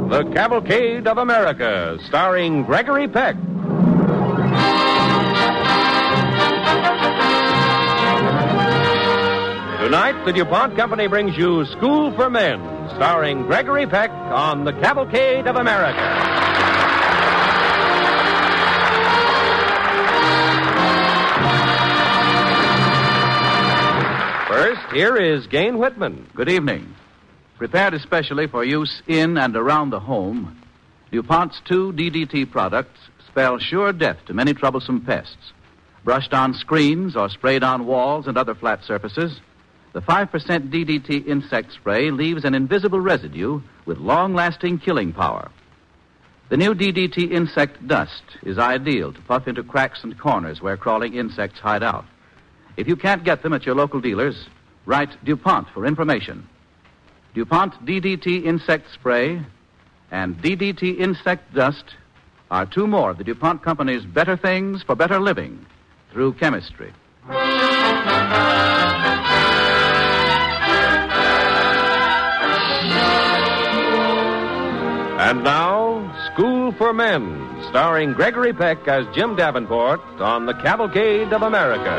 The Cavalcade of America, starring Gregory Peck. Tonight, the DuPont Company brings you School for Men, starring Gregory Peck on The Cavalcade of America. First, here is Gain Whitman. Good evening. Prepared especially for use in and around the home, DuPont's 2 DDT products spell sure death to many troublesome pests. Brushed on screens or sprayed on walls and other flat surfaces, the 5% DDT insect spray leaves an invisible residue with long-lasting killing power. The new DDT insect dust is ideal to puff into cracks and corners where crawling insects hide out. If you can't get them at your local dealers, write DuPont for information. DuPont DDT insect spray and DDT insect dust are 2 more of the DuPont Company's better things for better living through chemistry. And now, School for Men, starring Gregory Peck as Jim Davenport on The Cavalcade of America.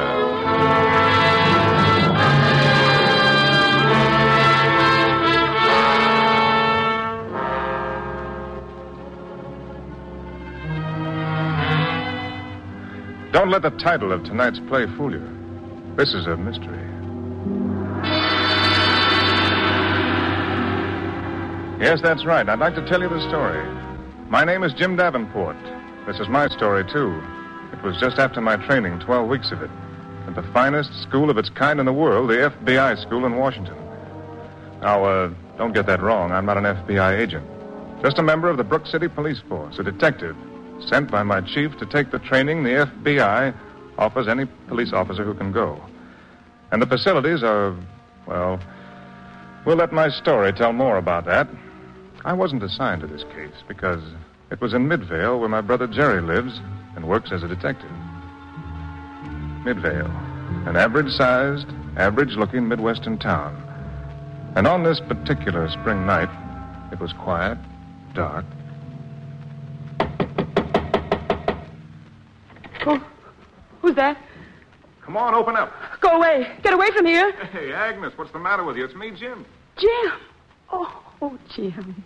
Don't let the title of tonight's play fool you. This is a mystery. Yes, that's right. I'd like to tell you the story. My name is Jim Davenport. This is my story, too. It was just after my training, 12 weeks of it, at the finest school of its kind in the world, the FBI school in Washington. Now, don't get that wrong. I'm not an FBI agent. Just a member of the Brook City Police Force, a detective, sent by my chief to take the training the FBI offers any police officer who can go. And the facilities are, well, we'll let my story tell more about that. I wasn't assigned to this case because it was in Midvale where my brother Jerry lives and works as a detective. Midvale, an average-sized, average-looking Midwestern town. And on this particular spring night, it was quiet, dark. Who's that? Come on, open up. Go away. Get away from here. Hey, Agnes, what's the matter with you? It's me, Jim. Jim. Oh, Jim.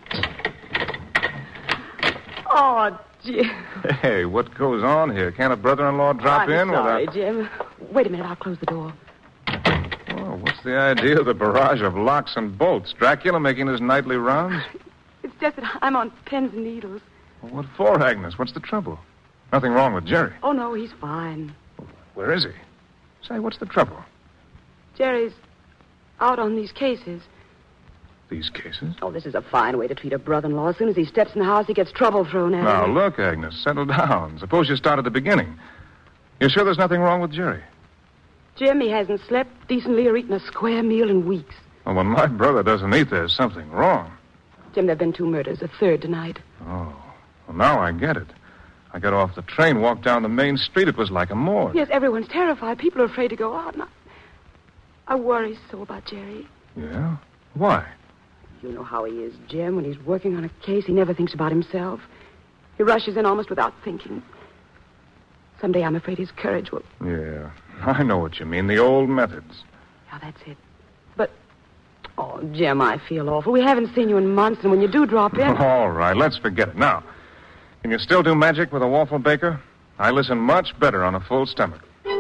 Oh, Jim. Hey, what goes on here? Can't a brother-in-law drop in sorry, without... Jim. Wait a minute. I'll close the door. Oh, what's the idea of the barrage of locks and bolts? Dracula making his nightly rounds? It's just that I'm on pins and needles. Well, what for, Agnes? What's the trouble? Nothing wrong with Jerry. Oh, no, he's fine. Where is he? Say, what's the trouble? Jerry's out on these cases. These cases? Oh, this is a fine way to treat a brother-in-law. As soon as he steps in the house, he gets trouble thrown at Now, him. look, Agnes, settle down. Suppose you start at the beginning. You're sure there's nothing wrong with Jerry? Jim, he hasn't slept decently or eaten a square meal in weeks. Well, when my brother doesn't eat, there's something wrong. Jim, there have been 2 murders, a third tonight. Oh, well, now I get it. I got off the train, walked down the main street. It was like a morgue. Yes, everyone's terrified. People are afraid to go out. And I worry so about Jerry. Yeah? Why? You know how he is, Jim. When he's working on a case, he never thinks about himself. He rushes in almost without thinking. Someday I'm afraid his courage will... Yeah, I know what you mean. The old methods. Yeah, that's it. But, oh, Jim, I feel awful. We haven't seen you in months, and when you do drop in... All right, let's forget it. Now, can you still do magic with a waffle baker? I listen much better on a full stomach.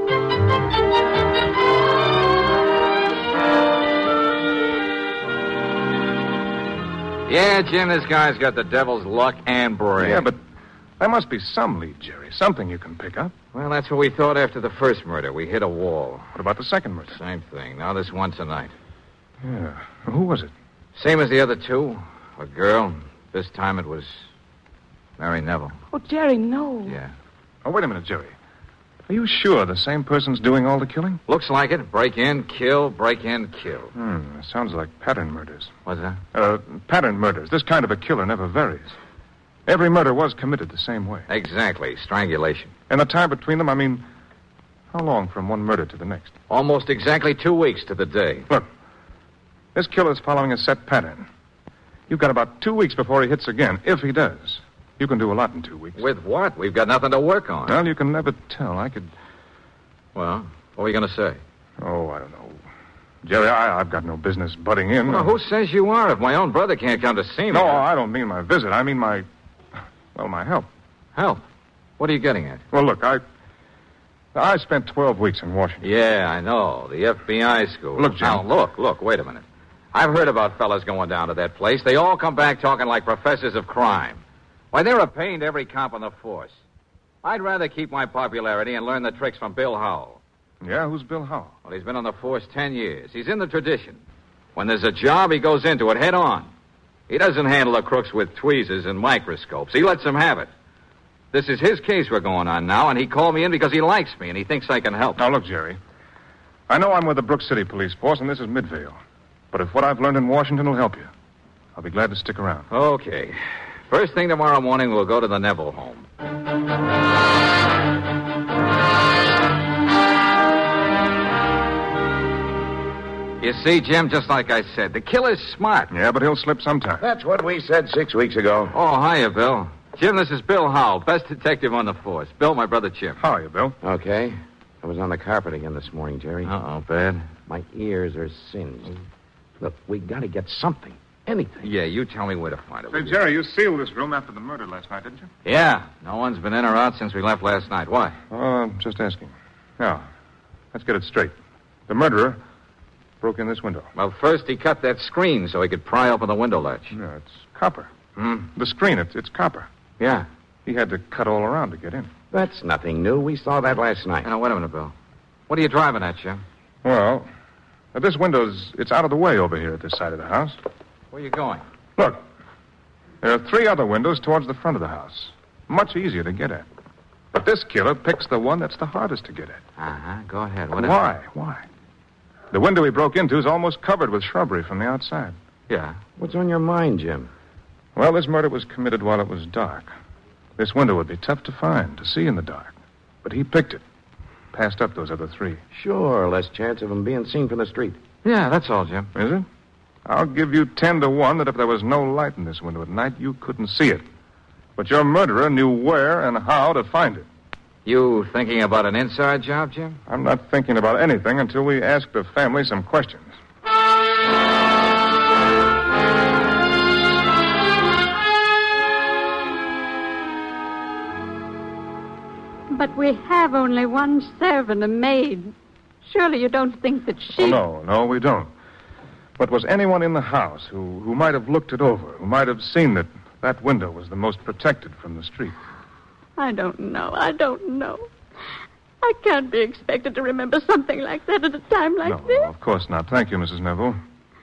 Yeah, Jim, this guy's got the devil's luck and brain. Yeah, but there must be some lead, Jerry. Something you can pick up. Well, that's what we thought after the first murder. We hit a wall. What about the second murder? Same thing. Now this one tonight. Yeah. Who was it? Same as the other 2. A girl. This time it was Mary Neville. Oh, Jerry, no. Yeah. Oh, wait a minute, Jerry. Are you sure the same person's doing all the killing? Looks like it. Break in, kill, break in, kill. Sounds like pattern murders. What's that? Pattern murders. This kind of a killer never varies. Every murder was committed the same way. Exactly. Strangulation. And the time between them, I mean, how long from one murder to the next? Almost exactly 2 weeks to the day. Look, this killer's following a set pattern. You've got about 2 weeks before he hits again, if he does. You can do a lot in 2 weeks. With what? We've got nothing to work on. Well, you can never tell. I could... Well, what are you going to say? Oh, I don't know. Jerry, I've got no business butting in. Well, who says you are if my own brother can't come to see me? No, I don't mean my visit. I mean my help. Help? What are you getting at? Well, look, I spent 12 weeks in Washington. Yeah, I know. The FBI school. Look, Jim. Now, look, wait a minute. I've heard about fellas going down to that place. They all come back talking like professors of crime. Why, they're a pain to every cop on the force. I'd rather keep my popularity and learn the tricks from Bill Howell. Yeah, who's Bill Howell? Well, he's been on the force 10 years. He's in the tradition. When there's a job, he goes into it head on. He doesn't handle the crooks with tweezers and microscopes. He lets them have it. This is his case we're going on now, and he called me in because he likes me, and he thinks I can help. Now, look, Jerry. I know I'm with the Brook City Police Force, and this is Midvale. But if what I've learned in Washington will help you, I'll be glad to stick around. Okay. First thing tomorrow morning, we'll go to the Neville home. You see, Jim, just like I said, the killer's smart. Yeah, but he'll slip sometime. That's what we said 6 weeks ago. Oh, hiya, Bill. Jim, this is Bill Howell, best detective on the force. Bill, my brother Chip. How are you, Bill? Okay. I was on the carpet again this morning, Jerry. Uh-oh, bad. My ears are singed. Look, we got to get something. Anything. Yeah, you tell me where to find it. Say, Jerry, you sealed this room after the murder last night, didn't you? Yeah. No one's been in or out since we left last night. Why? Just asking. Now, let's get it straight. The murderer broke in this window. Well, first he cut that screen so he could pry open the window latch. No, it's copper. Hmm? The screen, it's copper. Yeah. He had to cut all around to get in. That's nothing new. We saw that last night. Now, wait a minute, Bill. What are you driving at, Jim? Well, this window's it's out of the way over here at this side of the house. Where are you going? Look, there are 3 other windows towards the front of the house. Much easier to get at. But this killer picks the one that's the hardest to get at. Uh-huh. Go ahead. What is Why? Why? The window he broke into is almost covered with shrubbery from the outside. it? Yeah. What's on your mind, Jim? Well, this murder was committed while it was dark. This window would be tough to find, to see in the dark. But he picked it. Passed up those other 3. Sure, less chance of him being seen from the street. Yeah, that's all, Jim. Is it? I'll give you 10 to 1 that if there was no light in this window at night, you couldn't see it. But your murderer knew where and how to find it. You thinking about an inside job, Jim? I'm not thinking about anything until we ask the family some questions. But we have only one servant, a maid. Surely you don't think that she... Oh, no, we don't. But was anyone in the house who might have looked it over, who might have seen that window was the most protected from the street? I don't know. I can't be expected to remember something like that at a time like this. No, of course not. Thank you, Mrs. Neville.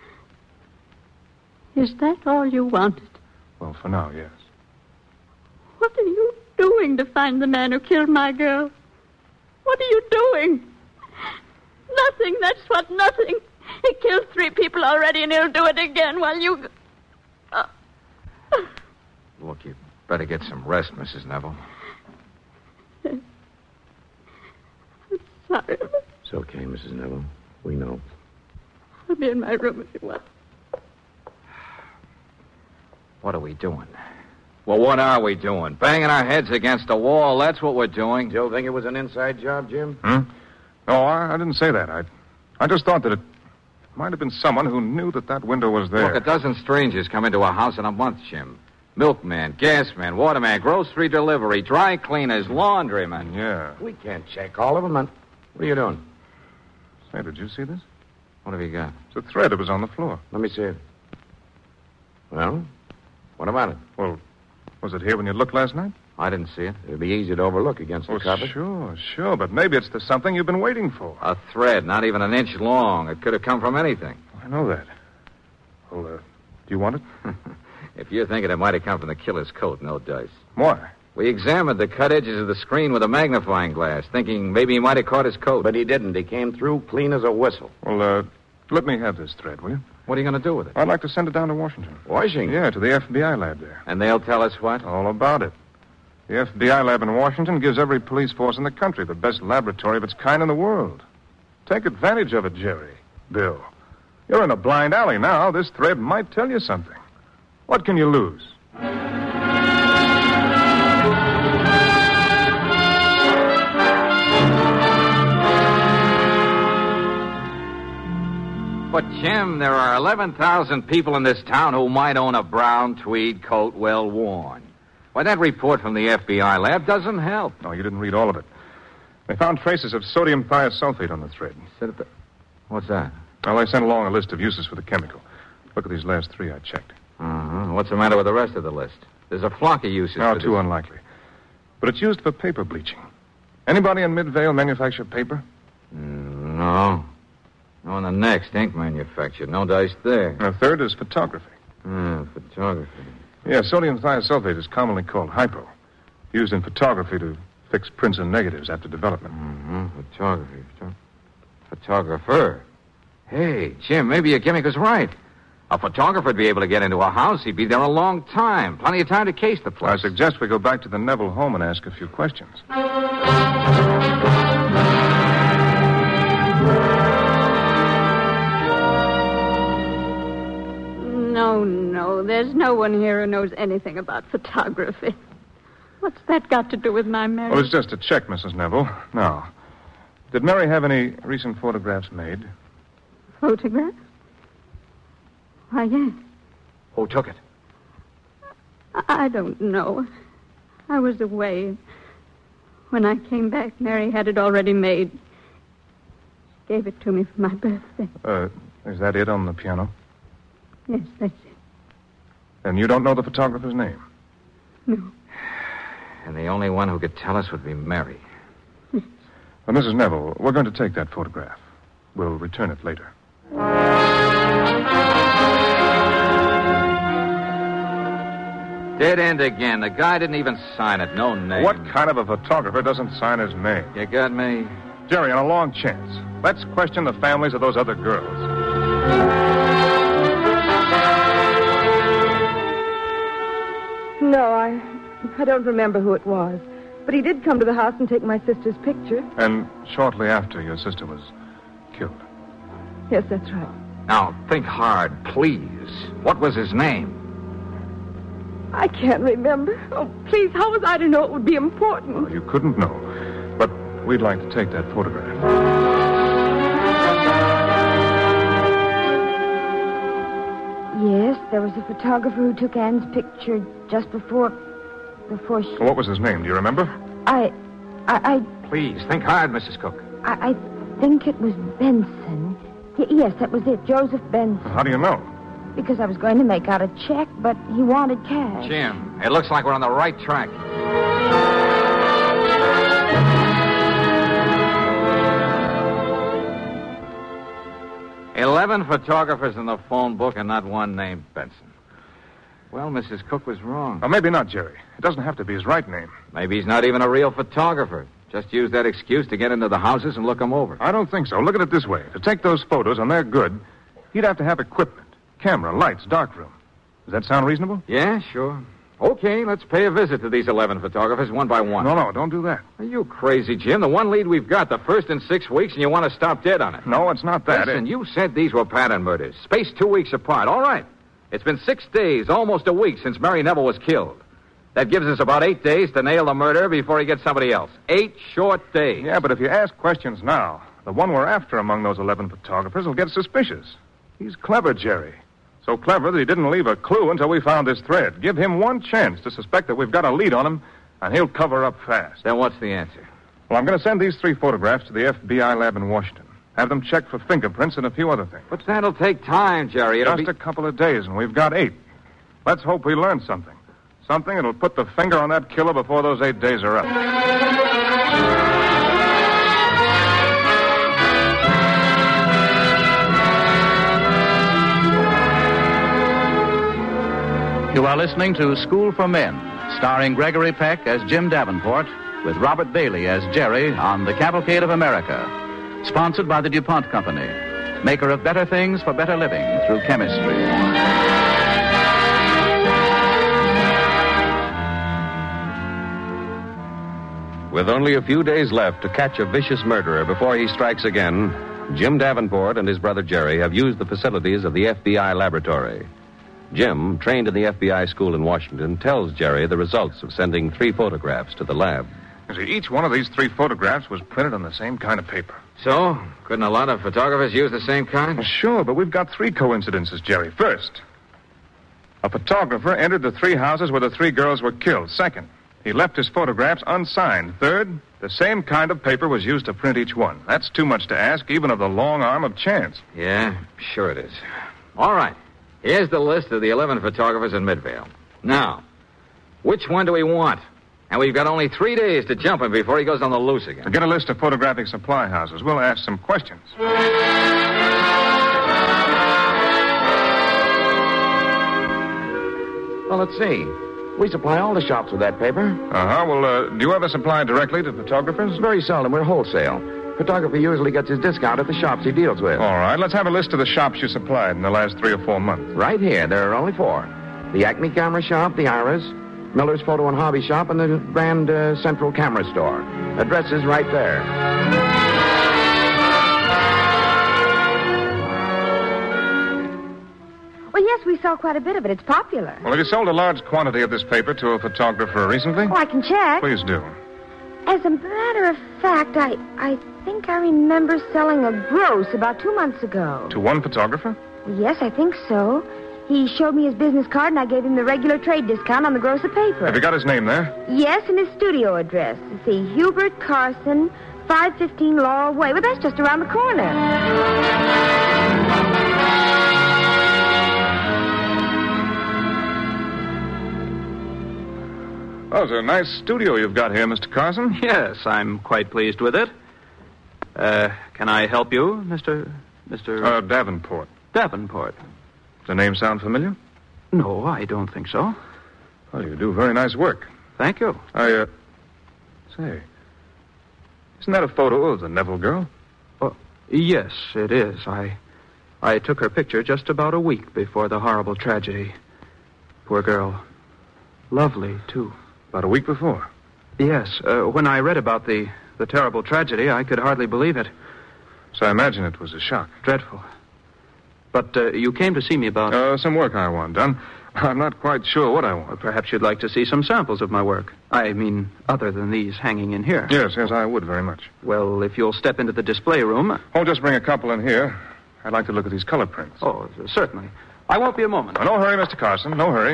Is that all you wanted? Well, for now, yes. What are you doing to find the man who killed my girl? What are you doing? Nothing, that's what, nothing. He killed 3 people already, and he'll do it again while you... Look, you better get some rest, Mrs. Neville. Sorry. It's okay, Mrs. Neville. We know. I'll be in my room if you want. What are we doing? Well, what are we doing? Banging our heads against a wall, that's what we're doing. Joe think it was an inside job, Jim? No, I didn't say that. I just thought that it might have been someone who knew that window was there. Look, a dozen strangers come into a house in a month, Jim. Milkman, gasman, waterman, grocery delivery, dry cleaners, laundrymen. Yeah. We can't check all of them. What are you doing? Say, did you see this? What have you got? It's a thread that was on the floor. Let me see it. Well, what about it? Well, was it here when you looked last night? I didn't see it. It'd be easy to overlook against the carpet. Sure, but maybe it's the something you've been waiting for. A thread, not even an inch long. It could have come from anything. I know that. Well, do you want it? If you're thinking it might have come from the killer's coat, no dice. Why? We examined the cut edges of the screen with a magnifying glass, thinking maybe he might have caught his coat. But he didn't. He came through clean as a whistle. Well, let me have this thread, will you? What are you going to do with it? I'd like to send it down to Washington. Washington? Yeah, to the FBI lab there. And they'll tell us what? All about it. The FBI lab in Washington gives every police force in the country the best laboratory of its kind in the world. Take advantage of it, Jerry. Bill. You're in a blind alley now. This thread might tell you something. What can you lose? But, Jim, there are 11,000 people in this town who might own a brown tweed coat well worn. Why, that report from the FBI lab doesn't help. No, you didn't read all of it. They found traces of sodium thiosulfate on the thread. What's that? Well, they sent along a list of uses for the chemical. Look at these last three I checked. What's the matter with the rest of the list? There's a flock of uses. No, too unlikely. But it's used for paper bleaching. Anybody in Midvale manufacture paper? No. No, in the next, ink manufacture. No dice there. And the third is photography. Photography. Yeah, sodium thiosulfate is commonly called hypo. Used in photography to fix prints and negatives after development. Photography. Photographer. Hey, Jim, maybe your gimmick was right. A photographer'd be able to get into a house. He'd be there a long time. Plenty of time to case the place. I suggest we go back to the Neville home and ask a few questions. No. There's no one here who knows anything about photography. What's that got to do with my marriage? Well, it's just a check, Mrs. Neville. Now, did Mary have any recent photographs made? Photographs? Why, yes. Who took it? I don't know. I was away. When I came back, Mary had it already made. She gave it to me for my birthday. Is that it on the piano? Yes, that's it. And you don't know the photographer's name? No. And the only one who could tell us would be Mary. Well, Mrs. Neville, we're going to take that photograph. We'll return it later. Dead end again. The guy didn't even sign it. No name. What kind of a photographer doesn't sign his name? You got me? Jerry, on a long chance, let's question the families of those other girls. No, I don't remember who it was. But he did come to the house and take my sister's picture. And shortly after, your sister was killed. Yes, that's right. Now, think hard, please. What was his name? I can't remember. Oh, please, how was I to know it would be important? Well, you couldn't know. But we'd like to take that photograph. Yes, there was a photographer who took Anne's picture just before she... What was his name? Do you remember? I Please, think hard, Mrs. Cook. I think it was Benson. Yes, that was it, Joseph Benson. How do you know? Because I was going to make out a check, but he wanted cash. Jim, it looks like we're on the right track. "11 photographers in the phone book and not one named Benson." Well, Mrs. Cook was wrong. Or maybe not, Jerry. It doesn't have to be his right name. Maybe he's not even a real photographer. Just used that excuse to get into the houses and look them over. I don't think so. Look at it this way. To take those photos, and they're good, he'd have to have equipment. Camera, lights, darkroom. Does that sound reasonable? Yeah, sure. Okay, let's pay a visit to these 11 photographers one by one. No, don't do that. Are you crazy, Jim? The one lead we've got, the first in 6 weeks, and you want to stop dead on it. No, it's not that. Listen, you said these were pattern murders. Spaced 2 weeks apart. All right. It's been 6 days, almost a week, since Mary Neville was killed. That gives us about 8 days to nail the murderer before he gets somebody else. 8 short days. Yeah, but if you ask questions now, the one we're after among those 11 photographers will get suspicious. He's clever, Jerry. So clever that he didn't leave a clue until we found this thread. Give him one chance to suspect that we've got a lead on him, and he'll cover up fast. Then what's the answer? Well, I'm going to send these 3 photographs to the FBI lab in Washington. Have them checked for fingerprints and a few other things. But that'll take time, Jerry. Just a couple of days, and we've got 8. Let's hope we learn something. Something that'll put the finger on that killer before those 8 days are up. You are listening to School for Men, starring Gregory Peck as Jim Davenport, with Robert Bailey as Jerry on The Cavalcade of America. Sponsored by the DuPont Company, maker of better things for better living through chemistry. With only a few days left to catch a vicious murderer before he strikes again, Jim Davenport and his brother Jerry have used the facilities of the FBI laboratory. Jim, trained in the FBI school in Washington, tells Jerry the results of sending 3 photographs to the lab. You see, each one of these 3 photographs was printed on the same kind of paper. So, couldn't a lot of photographers use the same kind? Well, sure, but we've got 3 coincidences, Jerry. First, a photographer entered the 3 houses where the 3 girls were killed. Second, he left his photographs unsigned. Third, the same kind of paper was used to print each one. That's too much to ask, even of the long arm of chance. Yeah, sure it is. All right. Here's the list of the 11 photographers in Midvale. Now, which one do we want? And we've got only 3 days to jump him before he goes on the loose again. Get a list of photographic supply houses. We'll ask some questions. Well, let's see. We supply all the shops with that paper. Uh-huh. Well, do you ever supply directly to photographers? Very seldom. We're wholesale. Photographer usually gets his discount at the shops he deals with. All right. Let's have a list of the shops you supplied in the last 3 or 4 months. Right here. There are only 4. The Acme Camera Shop, the Iris, Miller's Photo and Hobby Shop, and the Grand Central Camera Store. Address is right there. Well, yes, we sell quite a bit of it. It's popular. Well, have you sold a large quantity of this paper to a photographer recently? Oh, I can check. Please do. As a matter of fact, I think I remember selling a gross about 2 months ago. To one photographer? Yes, I think so. He showed me his business card, and I gave him the regular trade discount on the gross of paper. Have you got his name there? Yes, and his studio address. Let's see, Hubert Carson, 515 Laurel Way. Well, that's just around the corner. Oh, it's a nice studio you've got here, Mr. Carson. Yes, I'm quite pleased with it. Can I help you, Mr. Davenport. Davenport? Does the name sound familiar? No, I don't think so. Well, you do very nice work. Thank you. Say, isn't that a photo of the Neville girl? Yes, it is. I took her picture just about a week before the horrible tragedy. Poor girl. Lovely, too. About a week before? Yes. When I read about the terrible tragedy, I could hardly believe it. So I imagine it was a shock. Dreadful. But you came to see me about... some work I want done. I'm not quite sure what I want. Perhaps you'd like to see some samples of my work. I mean, other than these hanging in here. Yes, I would very much. Well, if you'll step into the display room... Oh, just bring a couple in here. I'd like to look at these color prints. Oh, certainly. I won't be a moment. No hurry, Mr. Carson. No hurry.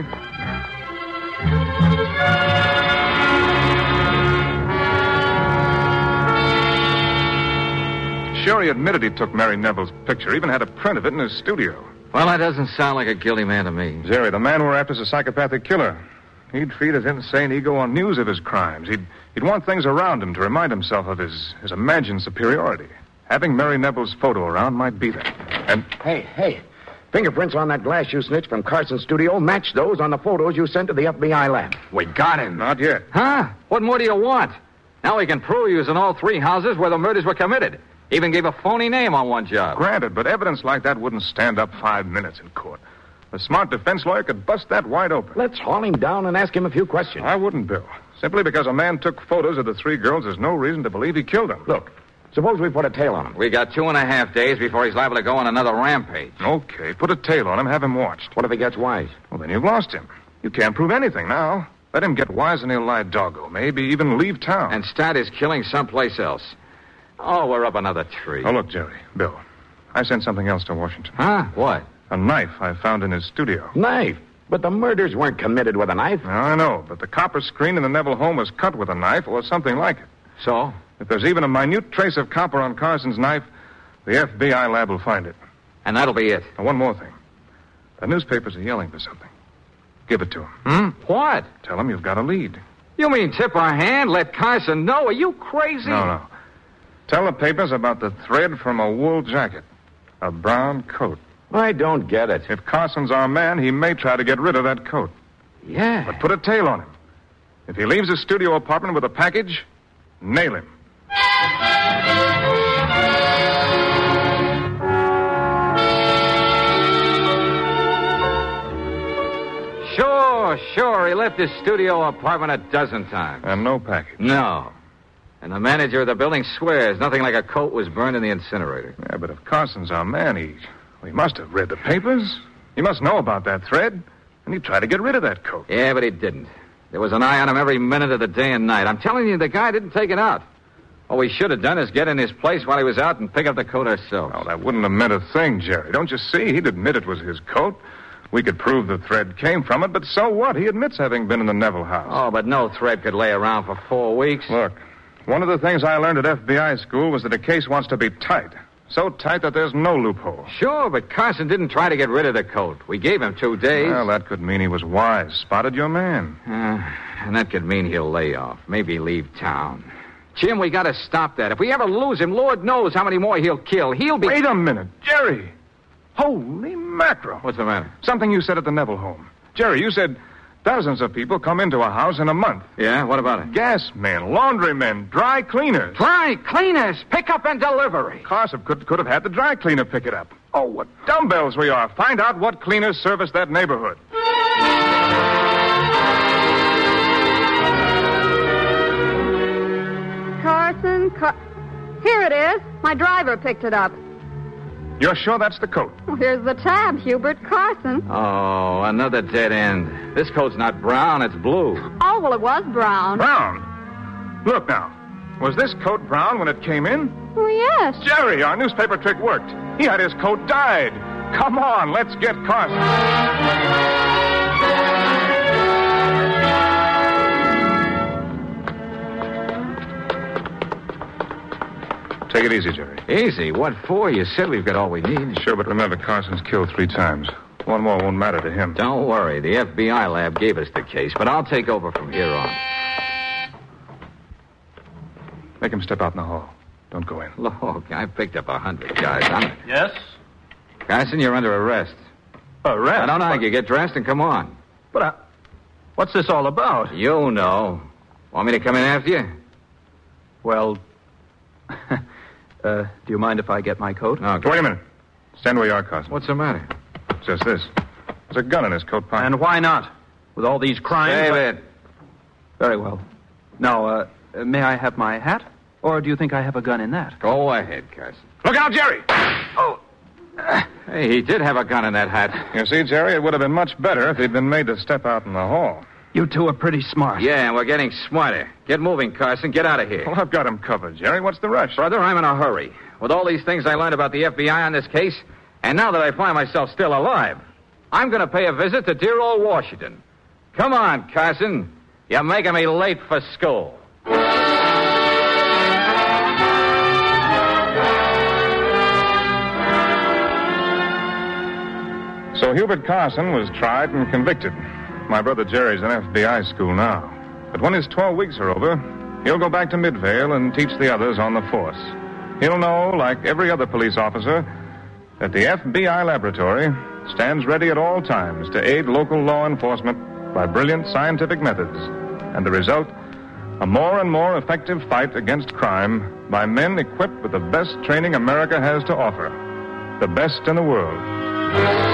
Sure, he admitted he took Mary Neville's picture, even had a print of it in his studio. Well, that doesn't sound like a guilty man to me. Jerry, the man we're after is a psychopathic killer. He'd feed his insane ego on news of his crimes. He'd want things around him to remind himself of his imagined superiority. Having Mary Neville's photo around might be that. And... Hey. Fingerprints on that glass you snitched from Carson's studio match those on the photos you sent to the FBI lab. We got him. Not yet. Huh? What more do you want? Now we can prove he was in all 3 houses where the murders were committed. Even gave a phony name on one job. Granted, but evidence like that wouldn't stand up 5 minutes in court. A smart defense lawyer could bust that wide open. Let's haul him down and ask him a few questions. I wouldn't, Bill. Simply because a man took photos of the 3 girls, there's no reason to believe he killed them. Look, suppose we put a tail on him. We got 2.5 days before he's liable to go on another rampage. Okay, put a tail on him, have him watched. What if he gets wise? Well, then you've lost him. You can't prove anything now. Let him get wise and he'll lie doggo. Maybe even leave town. And start his killing someplace else. Oh, we're up another tree. Oh, look, Jerry, Bill, I sent something else to Washington. Huh? What? A knife I found in his studio. Knife? But the murders weren't committed with a knife. I know, but the copper screen in the Neville home was cut with a knife or something like it. So? If there's even a minute trace of copper on Carson's knife, the FBI lab will find it. And that'll be it. Now, one more thing. The newspapers are yelling for something. Give it to them. What? Tell them you've got a lead. You mean tip our hand, let Carson know? Are you crazy? No. Tell the papers about the thread from a wool jacket. A brown coat. I don't get it. If Carson's our man, he may try to get rid of that coat. Yeah. But put a tail on him. If he leaves his studio apartment with a package, nail him. Sure. He left his studio apartment a dozen times. And no package. No. And the manager of the building swears nothing like a coat was burned in the incinerator. Yeah, but if Carson's our man, he must have read the papers. He must know about that thread, and he tried to get rid of that coat. Yeah, but he didn't. There was an eye on him every minute of the day and night. I'm telling you, the guy didn't take it out. All we should have done is get in his place while he was out and pick up the coat ourselves. Oh, that wouldn't have meant a thing, Jerry. Don't you see? He'd admit it was his coat. We could prove the thread came from it, but so what? He admits having been in the Neville house. Oh, but no thread could lay around for 4 weeks. Look, one of the things I learned at FBI school was that a case wants to be tight. So tight that there's no loophole. Sure, but Carson didn't try to get rid of the coat. We gave him 2 days. Well, that could mean he was wise. Spotted your man. And that could mean he'll lay off. Maybe leave town. Jim, we got to stop that. If we ever lose him, Lord knows how many more he'll kill. He'll be... Wait a minute, Jerry. Holy mackerel. What's the matter? Something you said at the Neville home. Jerry, you said dozens of people come into a house in a month. Yeah, what about it? Gas men, laundrymen, dry cleaners. Dry cleaners, pickup and delivery. Carson could have had the dry cleaner pick it up. Oh, what dumbbells we are. Find out what cleaners service that neighborhood. Carson, here it is. My driver picked it up. You're sure that's the coat? Well, here's the tab, Hubert Carson. Oh, another dead end. This coat's not brown, it's blue. Oh, well, it was brown. Brown? Look now. Was this coat brown when it came in? Oh, yes. Jerry, our newspaper trick worked. He had his coat dyed. Come on, let's get Carson. Take it easy, Jerry. Easy? What for? You said we've got all we need. Sure, but remember, Carson's killed 3 times. One more won't matter to him. Don't worry. The FBI lab gave us the case, but I'll take over from here on. Make him step out in the hall. Don't go in. Look, I picked up 100 guys. Yes? Carson, you're under arrest. Arrest? I don't argue. Get dressed and come on. But what's this all about? You know. Want me to come in after you? Well, do you mind if I get my coat? No. Wait a minute. Stand where you are, Carson. What's the matter? Just this. There's a gun in his coat pocket. And why not? With all these crimes... Save it. Very well. Now, may I have my hat? Or do you think I have a gun in that? Go ahead, Carson. Look out, Jerry! Oh. Hey, he did have a gun in that hat. You see, Jerry, it would have been much better if he'd been made to step out in the hall. You two are pretty smart. Yeah, and we're getting smarter. Get moving, Carson. Get out of here. Well, I've got him covered, Jerry. What's the rush? Brother, I'm in a hurry. With all these things I learned about the FBI on this case, and now that I find myself still alive, I'm going to pay a visit to dear old Washington. Come on, Carson. You're making me late for school. So Hubert Carson was tried and convicted. My brother Jerry's in FBI school now. But when his 12 weeks are over, he'll go back to Midvale and teach the others on the force. He'll know, like every other police officer, that the FBI laboratory stands ready at all times to aid local law enforcement by brilliant scientific methods. And the result, a more and more effective fight against crime by men equipped with the best training America has to offer. The best in the world.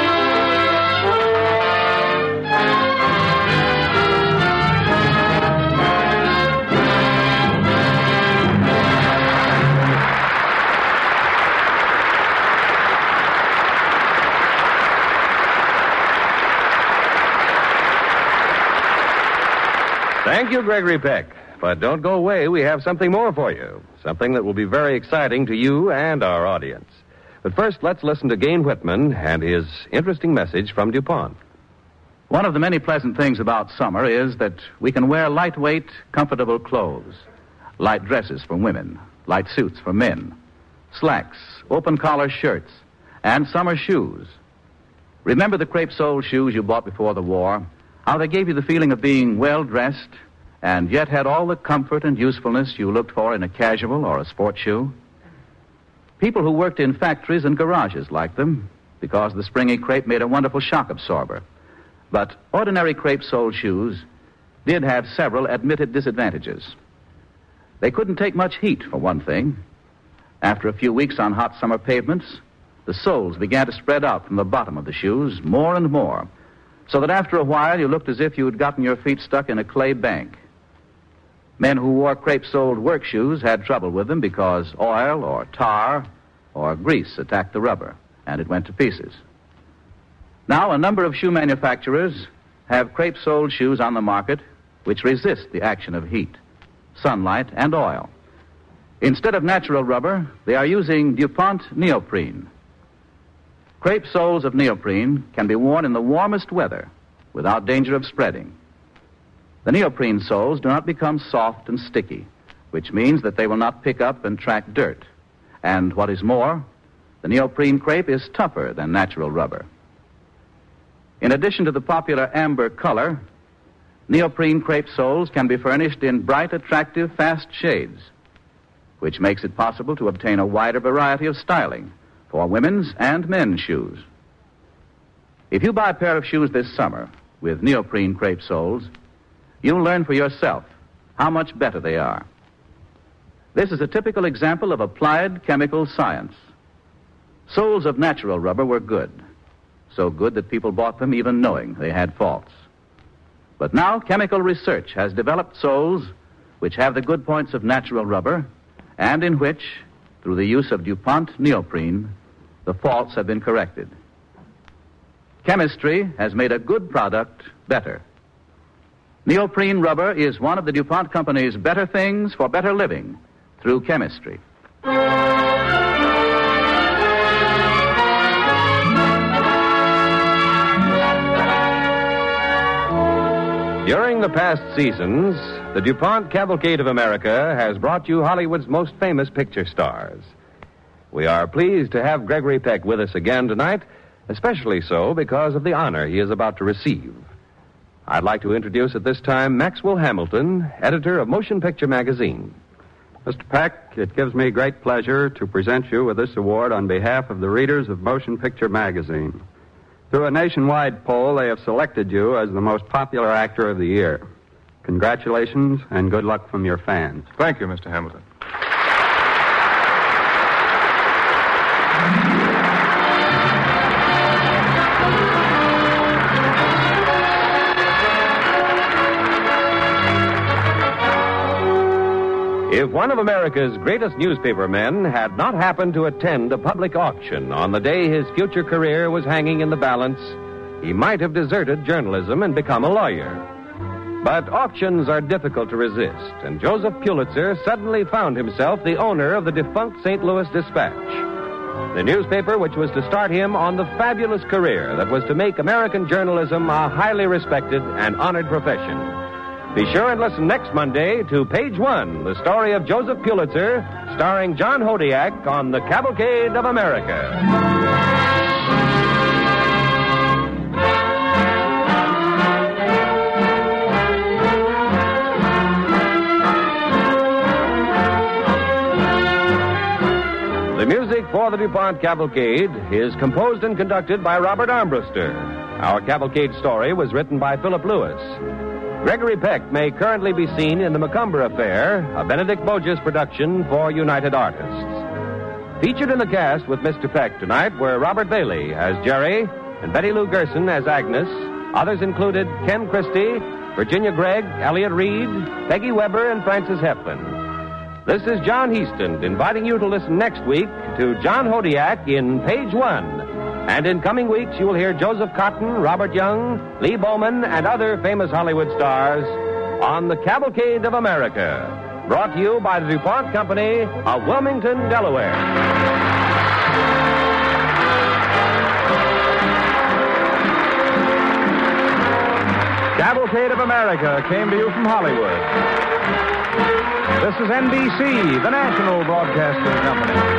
Thank you, Gregory Peck. But don't go away. We have something more for you. Something that will be very exciting to you and our audience. But first, let's listen to Gain Whitman and his interesting message from DuPont. One of the many pleasant things about summer is that we can wear lightweight, comfortable clothes. Light dresses for women, light suits for men, slacks, open-collar shirts, and summer shoes. Remember the crepe-soled shoes you bought before the war? How they gave you the feeling of being well-dressed and yet had all the comfort and usefulness you looked for in a casual or a sport shoe? People who worked in factories and garages liked them because the springy crepe made a wonderful shock absorber. But ordinary crepe-soled shoes did have several admitted disadvantages. They couldn't take much heat, for one thing. After a few weeks on hot summer pavements, the soles began to spread out from the bottom of the shoes more and more, so that after a while you looked as if you had gotten your feet stuck in a clay bank. Men who wore crepe-soled work shoes had trouble with them because oil or tar or grease attacked the rubber, and it went to pieces. Now, a number of shoe manufacturers have crepe-soled shoes on the market which resist the action of heat, sunlight, and oil. Instead of natural rubber, they are using DuPont neoprene. Crepe soles of neoprene can be worn in the warmest weather without danger of spreading. The neoprene soles do not become soft and sticky, which means that they will not pick up and track dirt. And what is more, the neoprene crepe is tougher than natural rubber. In addition to the popular amber color, neoprene crepe soles can be furnished in bright, attractive, fast shades, which makes it possible to obtain a wider variety of styling for women's and men's shoes. If you buy a pair of shoes this summer with neoprene crepe soles, you'll learn for yourself how much better they are. This is a typical example of applied chemical science. Soles of natural rubber were good, so good that people bought them even knowing they had faults. But now chemical research has developed soles which have the good points of natural rubber and in which, through the use of DuPont neoprene, the faults have been corrected. Chemistry has made a good product better. Neoprene rubber is one of the DuPont Company's better things for better living through chemistry. During the past seasons, the DuPont Cavalcade of America has brought you Hollywood's most famous picture stars. We are pleased to have Gregory Peck with us again tonight, especially so because of the honor he is about to receive. I'd like to introduce at this time Maxwell Hamilton, editor of Motion Picture Magazine. Mr. Peck, it gives me great pleasure to present you with this award on behalf of the readers of Motion Picture Magazine. Through a nationwide poll, they have selected you as the most popular actor of the year. Congratulations and good luck from your fans. Thank you, Mr. Hamilton. If one of America's greatest newspaper men had not happened to attend a public auction on the day his future career was hanging in the balance, he might have deserted journalism and become a lawyer. But auctions are difficult to resist, and Joseph Pulitzer suddenly found himself the owner of the defunct St. Louis Dispatch, the newspaper which was to start him on the fabulous career that was to make American journalism a highly respected and honored profession. Be sure and listen next Monday to Page One, the story of Joseph Pulitzer, starring John Hodiak on the Cavalcade of America. The music for the DuPont Cavalcade is composed and conducted by Robert Armbruster. Our Cavalcade story was written by Philip Lewis. Gregory Peck may currently be seen in The Macumber Affair, a Benedict Boge's production for United Artists. Featured in the cast with Mr. Peck tonight were Robert Bailey as Jerry and Betty Lou Gerson as Agnes. Others included Ken Christie, Virginia Gregg, Elliott Reed, Peggy Weber, and Francis Heflin. This is John Heaston inviting you to listen next week to John Hodiak in Page One. And in coming weeks, you will hear Joseph Cotton, Robert Young, Lee Bowman, and other famous Hollywood stars on the Cavalcade of America, brought to you by the DuPont Company of Wilmington, Delaware. Cavalcade of America came to you from Hollywood. This is NBC, the national broadcasting company.